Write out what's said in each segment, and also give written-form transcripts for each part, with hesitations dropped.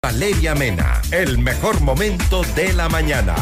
Valeria Mena, el mejor momento de la mañana.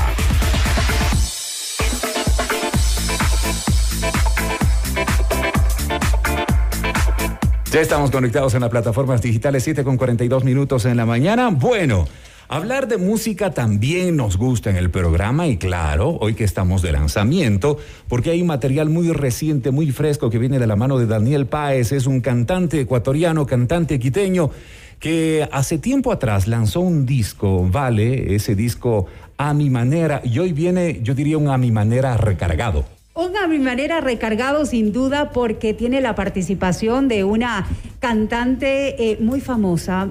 Ya estamos conectados en las plataformas digitales, 7:42 en la mañana. Bueno, hablar de música también nos gusta en el programa y claro, hoy que estamos de lanzamiento, porque hay material muy reciente, muy fresco que viene de la mano de Daniel Páez. Es un cantante ecuatoriano, cantante quiteño, que hace tiempo atrás lanzó un disco, ¿vale? Ese disco A Mi Manera, y hoy viene, yo diría, un A Mi Manera recargado. Un A Mi Manera recargado sin duda porque tiene la participación de una cantante muy famosa,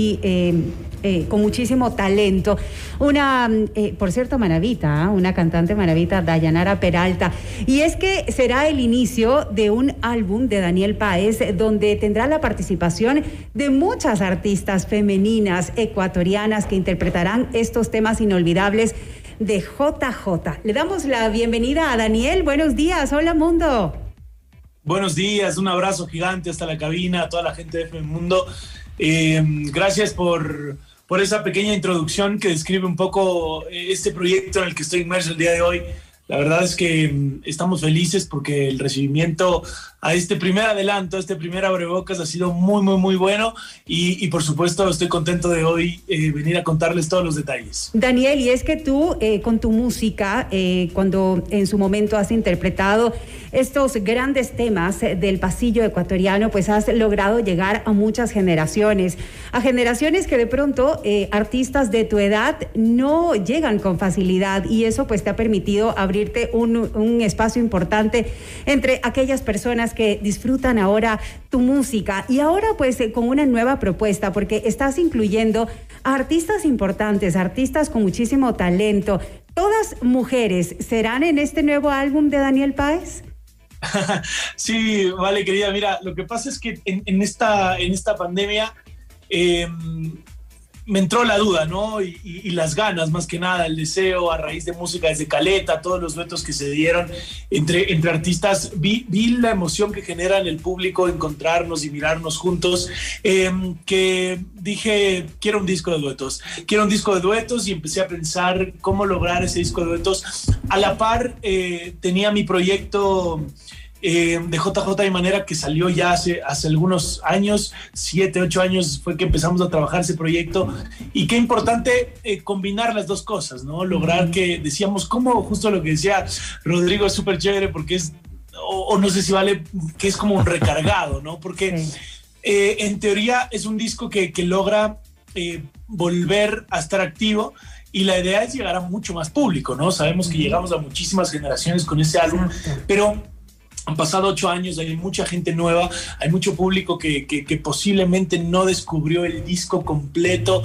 con muchísimo talento. Una, por cierto, maravita, una cantante maravita, Dayanara Peralta. Y es que será el inicio de un álbum de Daniel Páez donde tendrá la participación de muchas artistas femeninas ecuatorianas que interpretarán estos temas inolvidables de JJ. Le damos la bienvenida a Daniel. Buenos días. Hola, mundo. Buenos días. Un abrazo gigante hasta la cabina, a toda la gente de FM Mundo. Gracias por esa pequeña introducción que describe un poco este proyecto en el que estoy inmerso el día de hoy. La verdad es que estamos felices porque el recibimiento a este primer adelanto, a este primer abrebocas ha sido muy, muy, muy bueno y por supuesto estoy contento de hoy venir a contarles todos los detalles. Daniel, y es que tú con tu música, cuando en su momento has interpretado estos grandes temas del pasillo ecuatoriano, pues has logrado llegar a muchas generaciones, a generaciones que de pronto artistas de tu edad no llegan con facilidad y eso pues te ha permitido abrirte un espacio importante entre aquellas personas que disfrutan ahora tu música y ahora pues con una nueva propuesta porque estás incluyendo a artistas importantes, artistas con muchísimo talento. ¿Todas mujeres serán en este nuevo álbum de Daniel Páez? Sí, vale, querida. Mira, lo que pasa es que en esta pandemia me entró la duda, ¿no? Y las ganas, más que nada, el deseo a raíz de música desde Caleta, todos los duetos que se dieron entre artistas. Vi la emoción que genera en el público encontrarnos y mirarnos juntos, que dije, quiero un disco de duetos. Quiero un disco de duetos y empecé a pensar cómo lograr ese disco de duetos. A la par, tenía mi proyecto de JJ de Manera que salió ya hace algunos años, 7, 8 años fue que empezamos a trabajar ese proyecto y qué importante combinar las dos cosas, ¿no? Lograr que decíamos, como justo lo que decía Rodrigo es súper chévere porque es, o no sé si vale, que es como un recargado, ¿no? Porque en teoría es un disco que logra volver a estar activo. Y la idea es llegar a mucho más público, ¿no? Sabemos que llegamos a muchísimas generaciones con ese álbum, pero han pasado 8 años, hay mucha gente nueva, hay mucho público que posiblemente no descubrió el disco completo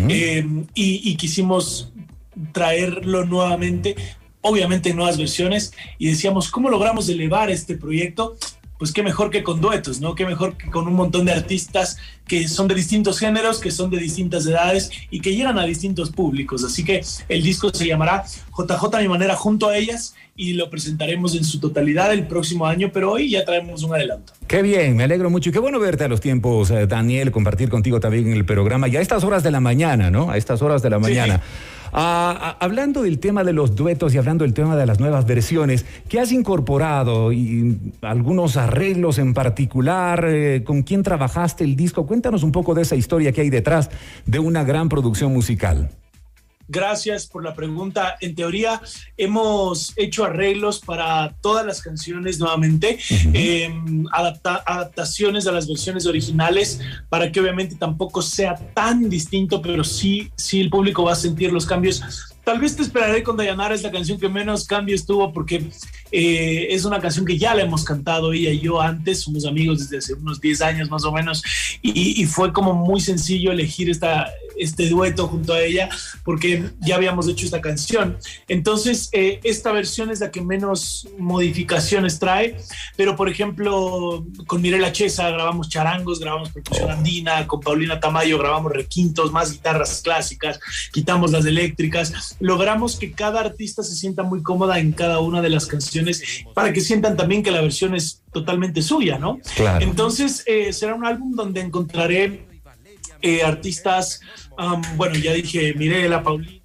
y quisimos traerlo nuevamente, obviamente en nuevas versiones, y decíamos, ¿cómo logramos elevar este proyecto? Pues qué mejor que con duetos, ¿no? Qué mejor que con un montón de artistas que son de distintos géneros, que son de distintas edades y que llegan a distintos públicos. Así que el disco se llamará JJ a Mi Manera junto a ellas y lo presentaremos en su totalidad el próximo año, pero hoy ya traemos un adelanto. Qué bien, me alegro mucho y qué bueno verte a los tiempos, Daniel, compartir contigo también en el programa y a estas horas de la mañana, ¿no? A estas horas de la mañana. Sí. Hablando del tema de los duetos y hablando del tema de las nuevas versiones, ¿qué has incorporado? Y algunos arreglos en particular, ¿con quién trabajaste el disco? Cuéntanos un poco de esa historia que hay detrás de una gran producción musical. Gracias por la pregunta. En teoría, hemos hecho arreglos para todas las canciones nuevamente, adaptaciones a las versiones originales, para que obviamente tampoco sea tan distinto, pero sí el público va a sentir los cambios. Tal vez Te Esperaré con Dayanara es la canción que menos cambios tuvo porque es una canción que ya la hemos cantado ella y yo antes, somos amigos desde hace unos 10 años más o menos y fue como muy sencillo elegir este dueto junto a ella porque ya habíamos hecho esta canción. Entonces esta versión es la que menos modificaciones trae, pero por ejemplo con Mirela Chesa grabamos charangos, grabamos percusión andina, con Paulina Tamayo grabamos requintos, más guitarras clásicas, quitamos las eléctricas. Logramos que cada artista se sienta muy cómoda en cada una de las canciones para que sientan también que la versión es totalmente suya, ¿no? Claro. Entonces será un álbum donde encontraré artistas, bueno, ya dije, Mirela, Paulina,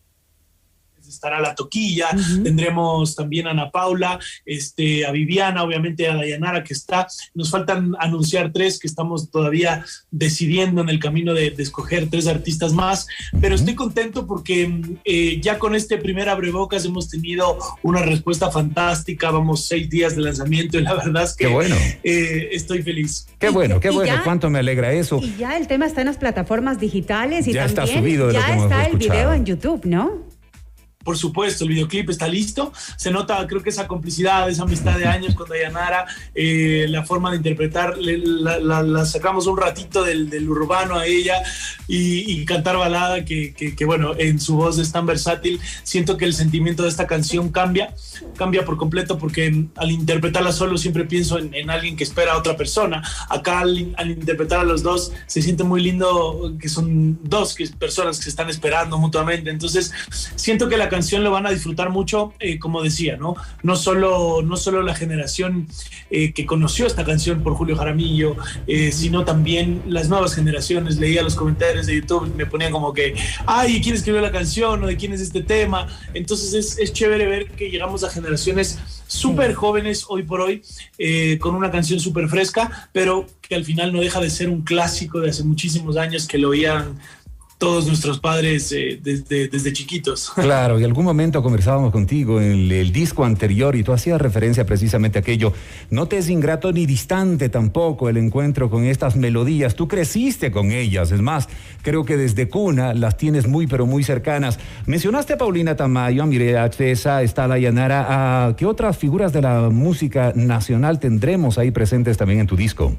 estará La Toquilla, tendremos también a Ana Paula, a Viviana, obviamente a Dayanara que está. Nos faltan anunciar 3 que estamos todavía decidiendo en el camino de escoger 3 artistas más, pero estoy contento porque ya con este primer abrebocas hemos tenido una respuesta fantástica, vamos 6 días de lanzamiento y la verdad es que qué bueno. Estoy feliz. Qué bueno, ya, cuánto me alegra eso. Y ya el tema está en las plataformas digitales y ya también está subido de ya lo que hemos está el escuchado. video en YouTube, ¿no? Por supuesto, el videoclip está listo. Se nota, creo que esa complicidad, esa amistad de años con Dayanara, la forma de interpretar, la sacamos un ratito del urbano a ella y cantar balada, que bueno, en su voz es tan versátil. Siento que el sentimiento de esta canción cambia por completo, porque al interpretarla solo siempre pienso en alguien que espera a otra persona. Acá al interpretar a los dos se siente muy lindo que son dos personas que se están esperando mutuamente. Entonces siento que la canción lo van a disfrutar mucho, como decía, no solo la generación que conoció esta canción por Julio Jaramillo, sino también las nuevas generaciones. Leía los comentarios de YouTube, me ponían como que, ay, ¿quién escribió la canción? ¿O de quién es este tema? Entonces es chévere ver que llegamos a generaciones súper jóvenes hoy por hoy, con una canción súper fresca, pero que al final no deja de ser un clásico de hace muchísimos años que lo oían todos nuestros padres desde chiquitos. Claro, y algún momento conversábamos contigo en el disco anterior y tú hacías referencia precisamente a aquello. No te es ingrato ni distante tampoco el encuentro con estas melodías. Tú creciste con ellas, es más, creo que desde cuna las tienes muy pero muy cercanas. Mencionaste a Paulina Tamayo, a Mireya Tesa, está Dayanara. ¿Qué otras figuras de la música nacional tendremos ahí presentes también en tu disco?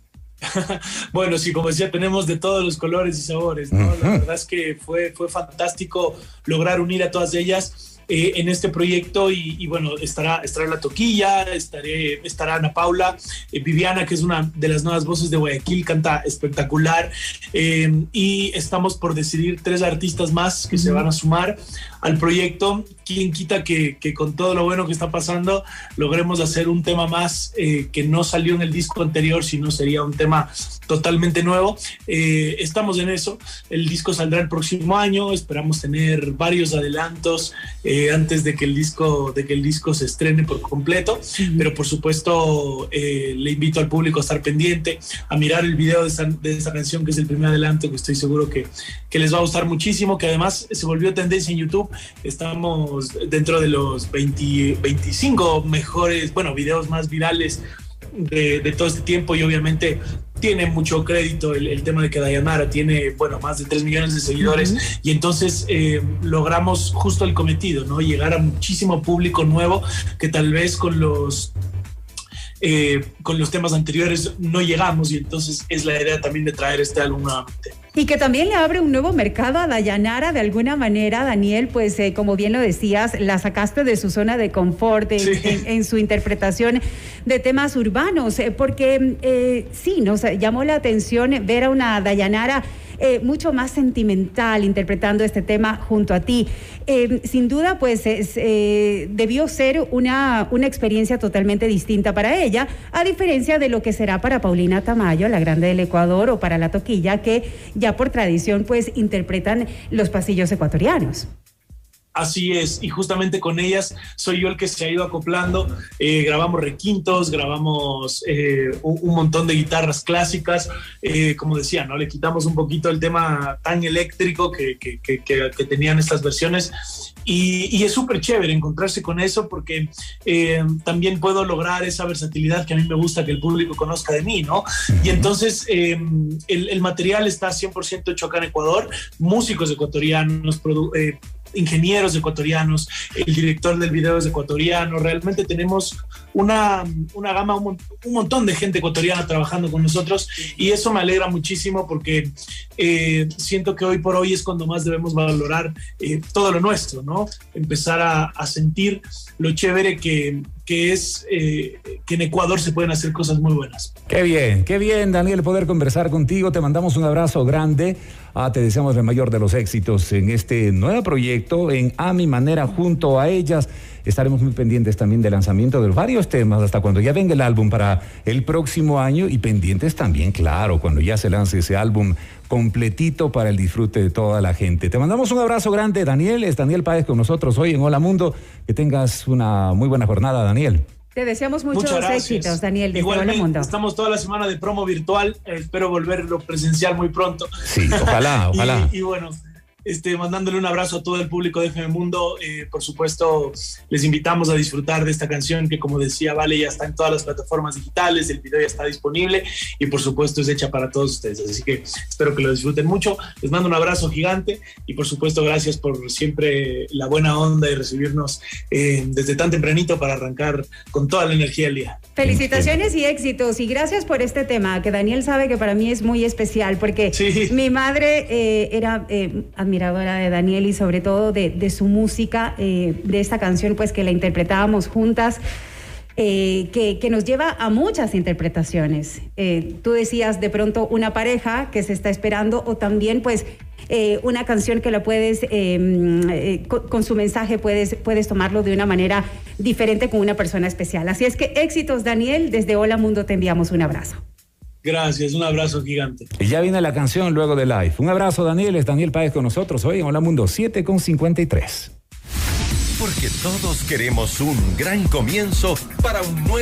Bueno, sí, como decía, tenemos de todos los colores y sabores, ¿no? La verdad es que fue fantástico lograr unir a todas ellas en este proyecto y bueno, estará La Toquilla, estará Ana Paula, Viviana, que es una de las nuevas voces de Guayaquil, canta espectacular, y estamos por decidir 3 artistas más que se van a sumar al proyecto. Quién quita que con todo lo bueno que está pasando logremos hacer un tema más que no salió en el disco anterior, sino sería un tema totalmente nuevo. Estamos en eso. El disco saldrá el próximo año. Esperamos tener varios adelantos antes de que el disco se estrene por completo. Pero por supuesto le invito al público a estar pendiente, a mirar el video de esta canción, que es el primer adelanto, que estoy seguro que les va a gustar muchísimo, que además se volvió tendencia en YouTube. Estamos dentro de los 25 mejores, videos más virales de todo este tiempo, y obviamente tiene mucho crédito el tema de que Dayanara tiene, más de 3 millones de seguidores, y entonces logramos justo el cometido, ¿no? Llegar a muchísimo público nuevo que tal vez con los temas anteriores no llegamos, y entonces es la idea también de traer este álbum nuevamente. Y que también le abre un nuevo mercado a Dayanara de alguna manera, Daniel, pues como bien lo decías, la sacaste de su zona de confort en su interpretación de temas urbanos, porque sí, nos llamó la atención ver a una Dayanara mucho más sentimental interpretando este tema junto a ti. Sin duda, pues debió ser una experiencia totalmente distinta para ella, a diferencia de lo que será para Paulina Tamayo, la grande del Ecuador, o para La Toquilla, que ya por tradición pues interpretan los pasillos ecuatorianos. Así es, y justamente con ellas soy yo el que se ha ido acoplando. Grabamos requintos, grabamos un montón de guitarras clásicas, como decía, ¿no? Le quitamos un poquito el tema tan eléctrico que tenían estas versiones, y es súper chévere encontrarse con eso, porque también puedo lograr esa versatilidad que a mí me gusta que el público conozca de mí, ¿no? Y entonces el material está 100% hecho acá en Ecuador, músicos ecuatorianos, ingenieros ecuatorianos, el director del video es ecuatoriano. Realmente tenemos una gama, un montón de gente ecuatoriana trabajando con nosotros, y eso me alegra muchísimo, porque siento que hoy por hoy es cuando más debemos valorar todo lo nuestro, ¿no? Empezar a sentir lo chévere que es que en Ecuador se pueden hacer cosas muy buenas. Qué bien, Daniel, poder conversar contigo. Te mandamos un abrazo grande. Te deseamos el mayor de los éxitos en este nuevo proyecto, en A Mi Manera, junto a ellas. Estaremos muy pendientes también del lanzamiento de varios temas hasta cuando ya venga el álbum para el próximo año, y pendientes también, claro, cuando ya se lance ese álbum completito para el disfrute de toda la gente. Te mandamos un abrazo grande, Daniel. Es Daniel Páez con nosotros hoy en Hola Mundo. Que tengas una muy buena jornada, Daniel. Te deseamos muchos éxitos, Daniel, desde Hola Mundo. Estamos toda la semana de promo virtual. Espero volverlo presencial muy pronto. Sí, ojalá. y bueno, mandándole un abrazo a todo el público de FM Mundo. Por supuesto, les invitamos a disfrutar de esta canción que, como decía Vale, ya está en todas las plataformas digitales, el video ya está disponible y por supuesto es hecha para todos ustedes. Así que espero que lo disfruten mucho. Les mando un abrazo gigante y por supuesto gracias por siempre la buena onda y recibirnos desde tan tempranito para arrancar con toda la energía del día. Felicitaciones y éxitos y gracias por este tema que Daniel sabe que para mí es muy especial porque mi madre era admiradora de Daniel y sobre todo de su música, de esta canción pues que la interpretábamos juntas, que nos lleva a muchas interpretaciones. Tú decías de pronto una pareja que se está esperando o también pues una canción que la puedes, con su mensaje puedes tomarlo de una manera diferente con una persona especial. Así es que éxitos, Daniel, desde Hola Mundo te enviamos un abrazo. Gracias, un abrazo gigante. Y ya viene la canción luego de live. Un abrazo, Daniel. Es Daniel Páez con nosotros hoy en Hola Mundo 7:53. Porque todos queremos un gran comienzo para un nuevo